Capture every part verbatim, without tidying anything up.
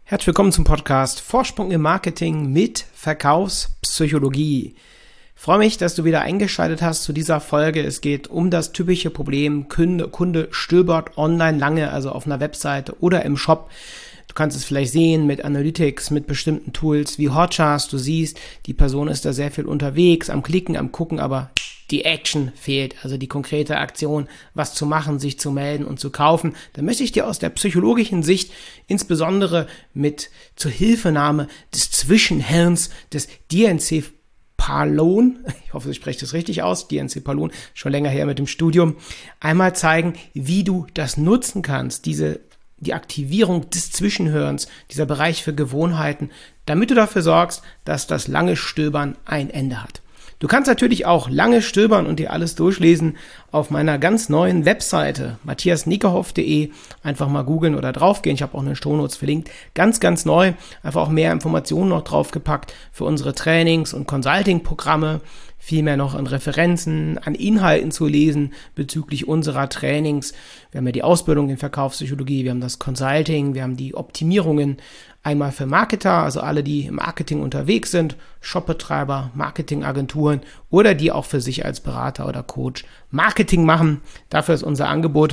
Herzlich willkommen zum Podcast Vorsprung im Marketing mit Verkaufspsychologie. Ich freue mich, dass du wieder eingeschaltet hast zu dieser Folge. Es geht um das typische Problem, Kunde, Kunde stöbert online lange, also auf einer Webseite oder im Shop. Du kannst es vielleicht sehen mit Analytics, mit bestimmten Tools wie Hotjars. Du siehst, die Person ist da sehr viel unterwegs, am Klicken, am Gucken, aber die Action fehlt, also die konkrete Aktion, was zu machen, sich zu melden und zu kaufen. Da möchte ich dir aus der psychologischen Sicht, insbesondere mit Zuhilfenahme des Zwischenhirns, des D N C Palon, ich hoffe, ich spreche das richtig aus, D N C Palon, schon länger her mit dem Studium, einmal zeigen, wie du das nutzen kannst, diese die Aktivierung des Zwischenhirns, dieser Bereich für Gewohnheiten, damit du dafür sorgst, dass das lange Stöbern ein Ende hat. Du kannst natürlich auch lange stöbern und dir alles durchlesen auf meiner ganz neuen Webseite matthias niekerhoff punkt de. Einfach mal googeln oder draufgehen. Ich habe auch eine Shownotes verlinkt. Ganz, ganz neu. Einfach auch mehr Informationen noch draufgepackt für unsere Trainings- und Consulting-Programme. Viel mehr noch an Referenzen, an Inhalten zu lesen bezüglich unserer Trainings. Wir haben ja die Ausbildung in Verkaufspsychologie, wir haben das Consulting, wir haben die Optimierungen einmal für Marketer, also alle, die im Marketing unterwegs sind, Shopbetreiber, Marketingagenturen oder die auch für sich als Berater oder Coach Marketing machen. Dafür ist unser Angebot.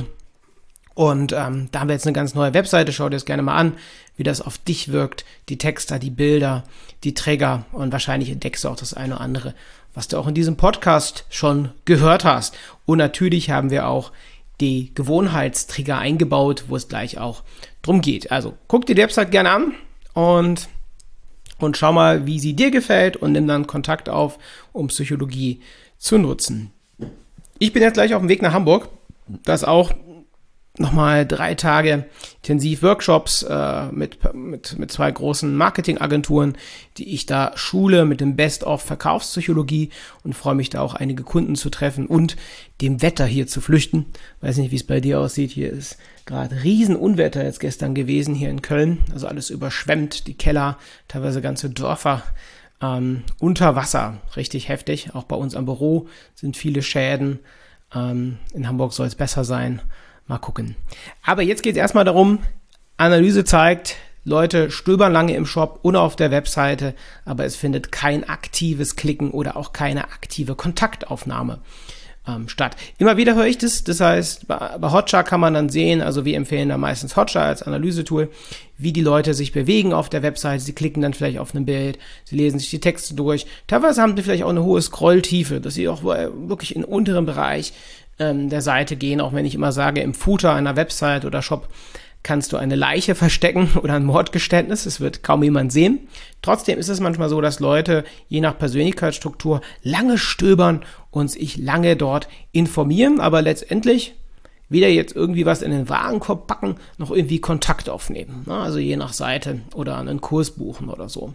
Und ähm, da haben wir jetzt eine ganz neue Webseite. Schau dir das gerne mal an, wie das auf dich wirkt. Die Texte, die Bilder, die Trigger und wahrscheinlich entdeckst du auch das eine oder andere, was du auch in diesem Podcast schon gehört hast. Und natürlich haben wir auch die Gewohnheitstrigger eingebaut, wo es gleich auch drum geht. Also guck dir die Website gerne an und, und schau mal, wie sie dir gefällt und nimm dann Kontakt auf, um Psychologie zu nutzen. Ich bin jetzt gleich auf dem Weg nach Hamburg, das auch nochmal drei Tage intensiv Workshops äh, mit, mit, mit zwei großen Marketingagenturen, die ich da schule mit dem Best-of Verkaufspsychologie und freue mich da auch einige Kunden zu treffen und dem Wetter hier zu flüchten. Weiß nicht, wie es bei dir aussieht. Hier ist gerade Riesenunwetter jetzt gestern gewesen hier in Köln. Also alles überschwemmt, die Keller, teilweise ganze Dörfer ähm, unter Wasser. Richtig heftig. Auch bei uns am Büro sind viele Schäden. Ähm, in Hamburg soll es besser sein. Mal gucken. Aber jetzt geht es erstmal darum, Analyse zeigt, Leute stöbern lange im Shop oder auf der Webseite, aber es findet kein aktives Klicken oder auch keine aktive Kontaktaufnahme ähm, statt. Immer wieder höre ich das, das heißt, bei, bei Hotjar kann man dann sehen, also wir empfehlen da meistens Hotjar als Analysetool, wie die Leute sich bewegen auf der Webseite. Sie klicken dann vielleicht auf ein Bild, sie lesen sich die Texte durch. Teilweise haben sie vielleicht auch eine hohe Scrolltiefe, dass sie auch wirklich in unteren Bereich der Seite gehen, auch wenn ich immer sage, im Footer einer Website oder Shop kannst du eine Leiche verstecken oder ein Mordgeständnis, es wird kaum jemand sehen. Trotzdem ist es manchmal so, dass Leute je nach Persönlichkeitsstruktur lange stöbern und sich lange dort informieren, aber letztendlich weder jetzt irgendwie was in den Warenkorb packen, noch irgendwie Kontakt aufnehmen, also je nach Seite oder einen Kurs buchen oder so.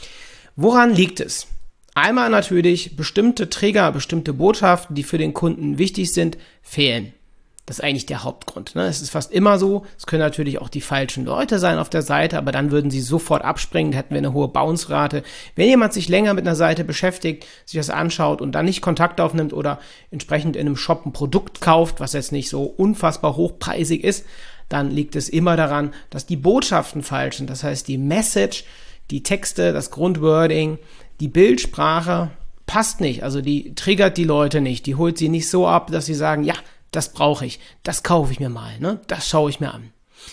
Woran liegt es? Einmal natürlich bestimmte Trigger, bestimmte Botschaften, die für den Kunden wichtig sind, fehlen. Das ist eigentlich der Hauptgrund. Ne? Es ist fast immer so. Es können natürlich auch die falschen Leute sein auf der Seite, aber dann würden sie sofort abspringen, da hätten wir eine hohe Bounce-Rate. Wenn jemand sich länger mit einer Seite beschäftigt, sich das anschaut und dann nicht Kontakt aufnimmt oder entsprechend in einem Shop ein Produkt kauft, was jetzt nicht so unfassbar hochpreisig ist, dann liegt es immer daran, dass die Botschaften falsch sind. Das heißt, die Message, die Texte, das Grundwording, die Bildsprache passt nicht, also die triggert die Leute nicht, die holt sie nicht so ab, dass sie sagen, ja, das brauche ich, das kaufe ich mir mal, ne? Das schaue ich mir an.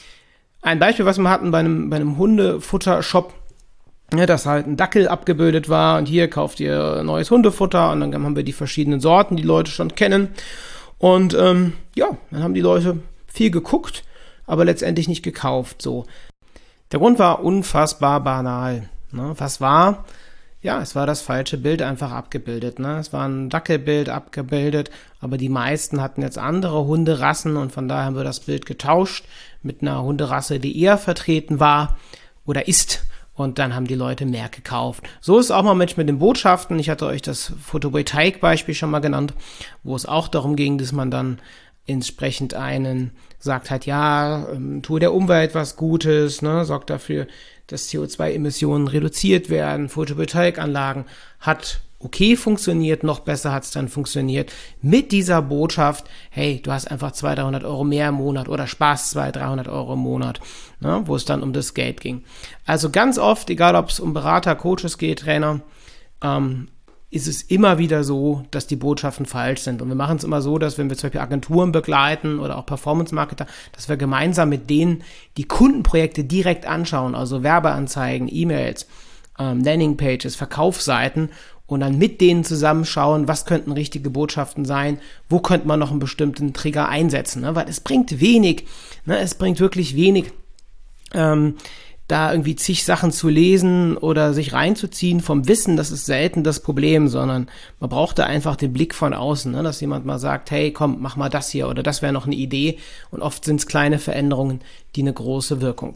Ein Beispiel, was wir hatten bei einem, bei einem Hundefutter-Shop, ja, dass halt ein Dackel abgebildet war und hier kauft ihr neues Hundefutter und dann haben wir die verschiedenen Sorten, die Leute schon kennen und ähm, ja, dann haben die Leute viel geguckt, aber letztendlich nicht gekauft, so. Der Grund war unfassbar banal, ne? Was war? Ja, es war das falsche Bild einfach abgebildet, ne? Es war ein Dackelbild abgebildet, aber die meisten hatten jetzt andere Hunderassen und von daher haben wir das Bild getauscht mit einer Hunderasse, die eher vertreten war oder ist und dann haben die Leute mehr gekauft. So ist es auch mal mit, mit den Botschaften. Ich hatte euch das Photovoltaik-Beispiel schon mal genannt, wo es auch darum ging, dass man dann entsprechend einen sagt halt, ja, ähm, tue der Umwelt was Gutes, ne, sorgt dafür, dass C O zwei Emissionen reduziert werden. Photovoltaikanlagen hat okay funktioniert, noch besser hat es dann funktioniert mit dieser Botschaft, hey, du hast einfach zweihundert, dreihundert Euro mehr im Monat oder sparst zweihundert, dreihundert Euro im Monat, ne, wo es dann um das Geld ging. Also ganz oft, egal ob es um Berater, Coaches geht, Trainer, ähm, ist es immer wieder so, dass die Botschaften falsch sind. Und wir machen es immer so, dass wenn wir zum Beispiel Agenturen begleiten oder auch Performance-Marketer, dass wir gemeinsam mit denen die Kundenprojekte direkt anschauen, also Werbeanzeigen, E-Mails, ähm, Landingpages, Verkaufsseiten und dann mit denen zusammenschauen, was könnten richtige Botschaften sein, wo könnte man noch einen bestimmten Trigger einsetzen, ne? Weil es bringt wenig, ne? Es bringt wirklich wenig, ähm, da irgendwie zig Sachen zu lesen oder sich reinzuziehen vom Wissen, das ist selten das Problem, sondern man braucht da einfach den Blick von außen, ne? Dass jemand mal sagt, hey, komm, mach mal das hier oder das wäre noch eine Idee und oft sind es kleine Veränderungen, die eine große Wirkung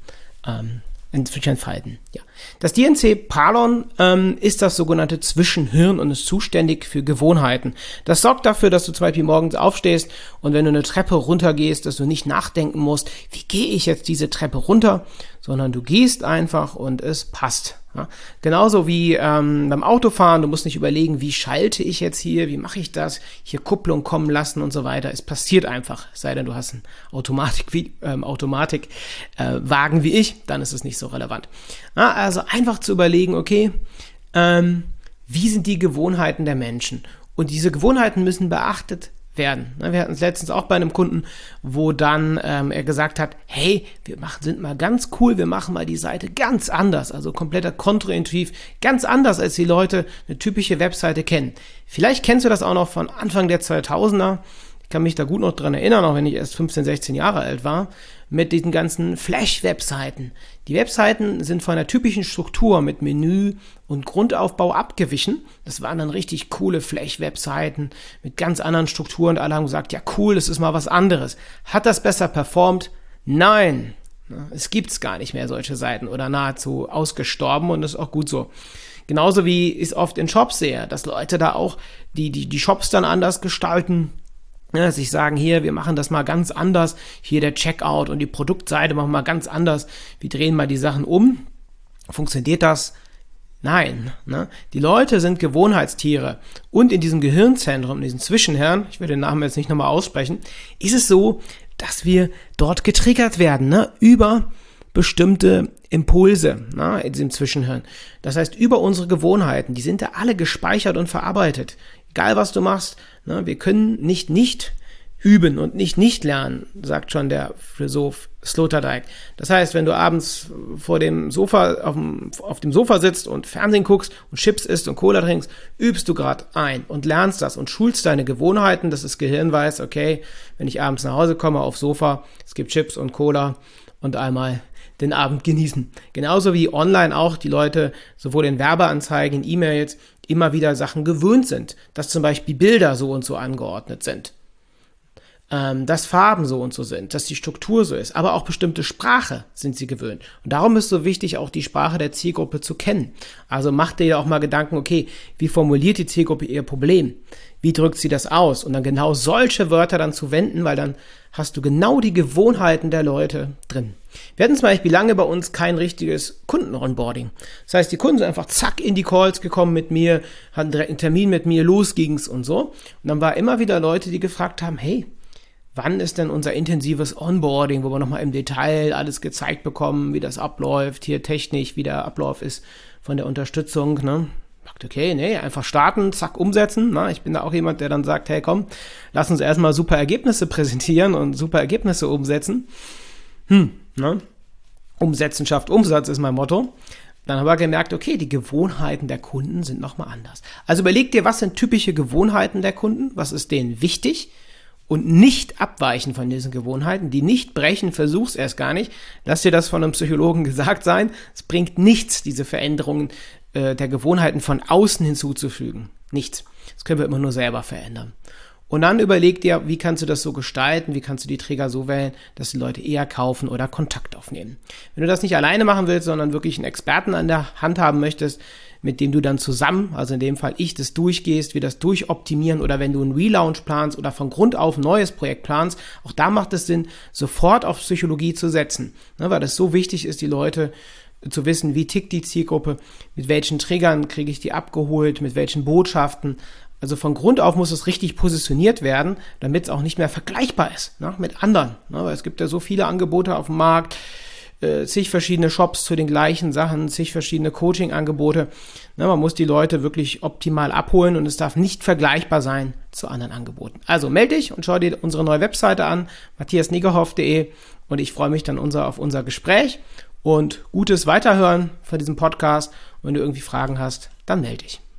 ähm, entfalten. Ja. Das D N C Palon ähm, ist das sogenannte Zwischenhirn und ist zuständig für Gewohnheiten. Das sorgt dafür, dass du zum Beispiel morgens aufstehst und wenn du eine Treppe runtergehst, dass du nicht nachdenken musst, wie gehe ich jetzt diese Treppe runter, sondern du gehst einfach und es passt. Ja. Genauso wie ähm, beim Autofahren, du musst nicht überlegen, wie schalte ich jetzt hier, wie mache ich das, hier Kupplung kommen lassen und so weiter. Es passiert einfach, es sei denn, du hast einen Automatik, wie, ähm, Automatik äh, Wagen wie ich, dann ist es nicht so relevant. Ja, also einfach zu überlegen, okay, ähm, wie sind die Gewohnheiten der Menschen? Und diese Gewohnheiten müssen beachtet werden. Wir hatten es letztens auch bei einem Kunden, wo dann ähm, er gesagt hat, hey, wir machen, sind mal ganz cool, wir machen mal die Seite ganz anders, also kompletter kontraintuitiv, ganz anders, als die Leute eine typische Webseite kennen. Vielleicht kennst du das auch noch von Anfang der zweitausender, ich kann mich da gut noch dran erinnern, auch wenn ich erst fünfzehn, sechzehn Jahre alt war, mit diesen ganzen Flash-Webseiten. Die Webseiten sind von der typischen Struktur mit Menü und Grundaufbau abgewichen. Das waren dann richtig coole Flash-Webseiten mit ganz anderen Strukturen. Alle haben gesagt, ja cool, das ist mal was anderes. Hat das besser performt? Nein. Es gibt's gar nicht mehr solche Seiten oder nahezu ausgestorben und das ist auch gut so. Genauso wie ich es oft in Shops sehe, dass Leute da auch die, die, die Shops dann anders gestalten. Ja, sich sagen, hier, wir machen das mal ganz anders, hier der Checkout und die Produktseite machen wir mal ganz anders, wir drehen mal die Sachen um. Funktioniert das? Nein. Ne? Die Leute sind Gewohnheitstiere und in diesem Gehirnzentrum, in diesem Zwischenhirn, ich will den Namen jetzt nicht nochmal aussprechen, ist es so, dass wir dort getriggert werden, ne? Über bestimmte Impulse, ne? In diesem Zwischenhirn. Das heißt, über unsere Gewohnheiten, die sind da alle gespeichert und verarbeitet. Egal, was du machst, ne, wir können nicht nicht üben und nicht nicht lernen, sagt schon der Philosoph Sloterdijk. Das heißt, wenn du abends vor dem Sofa, auf dem, auf dem Sofa sitzt und Fernsehen guckst und Chips isst und Cola trinkst, übst du gerade ein und lernst das und schulst deine Gewohnheiten, dass das Gehirn weiß, okay, wenn ich abends nach Hause komme aufs Sofa, es gibt Chips und Cola und einmal den Abend genießen. Genauso wie online auch die Leute sowohl in Werbeanzeigen, in E-Mails immer wieder Sachen gewöhnt sind, dass zum Beispiel Bilder so und so angeordnet sind, ähm, dass Farben so und so sind, dass die Struktur so ist, aber auch bestimmte Sprache sind sie gewöhnt. Und darum ist so wichtig, auch die Sprache der Zielgruppe zu kennen. Also mach dir auch mal Gedanken, okay, wie formuliert die Zielgruppe ihr Problem? Wie drückt sie das aus? Und dann genau solche Wörter dann zu wenden, weil dann hast du genau die Gewohnheiten der Leute drin. Wir hatten zum Beispiel lange bei uns kein richtiges Kunden-Onboarding. Das heißt, die Kunden sind einfach zack in die Calls gekommen mit mir, hatten direkt einen Termin mit mir, los ging's und so. Und dann war immer wieder Leute, die gefragt haben, hey, wann ist denn unser intensives Onboarding, wo wir nochmal im Detail alles gezeigt bekommen, wie das abläuft, hier technisch, wie der Ablauf ist von der Unterstützung, ne? Okay, nee, einfach starten, zack, umsetzen. Na, ich bin da auch jemand, der dann sagt, hey, komm, lass uns erstmal super Ergebnisse präsentieren und super Ergebnisse umsetzen. Hm, ne? Umsetzen schafft Umsatz ist mein Motto. Dann haben wir gemerkt, okay, die Gewohnheiten der Kunden sind nochmal anders. Also überleg dir, was sind typische Gewohnheiten der Kunden? Was ist denen wichtig? Und nicht abweichen von diesen Gewohnheiten, die nicht brechen, versuch's erst gar nicht. Lass dir das von einem Psychologen gesagt sein. Es bringt nichts, diese Veränderungen äh, der Gewohnheiten von außen hinzuzufügen. Nichts. Das können wir immer nur selber verändern. Und dann überleg dir, wie kannst du das so gestalten, wie kannst du die Träger so wählen, dass die Leute eher kaufen oder Kontakt aufnehmen. Wenn du das nicht alleine machen willst, sondern wirklich einen Experten an der Hand haben möchtest, mit dem du dann zusammen, also in dem Fall ich, das durchgehst, wie das durchoptimieren oder wenn du einen Relaunch planst oder von Grund auf ein neues Projekt planst, auch da macht es Sinn, sofort auf Psychologie zu setzen, ne, weil das so wichtig ist, die Leute zu wissen, wie tickt die Zielgruppe, mit welchen Triggern kriege ich die abgeholt, mit welchen Botschaften. Also von Grund auf muss es richtig positioniert werden, damit es auch nicht mehr vergleichbar ist, ne, mit anderen. Ne, weil es gibt ja so viele Angebote auf dem Markt, äh, zig verschiedene Shops zu den gleichen Sachen, zig verschiedene Coaching-Angebote. Ne, man muss die Leute wirklich optimal abholen und es darf nicht vergleichbar sein zu anderen Angeboten. Also melde dich und schau dir unsere neue Webseite an, matthias negerhoff punkt de, und ich freue mich dann unser, auf unser Gespräch und gutes Weiterhören von diesem Podcast. Und wenn du irgendwie Fragen hast, dann melde dich.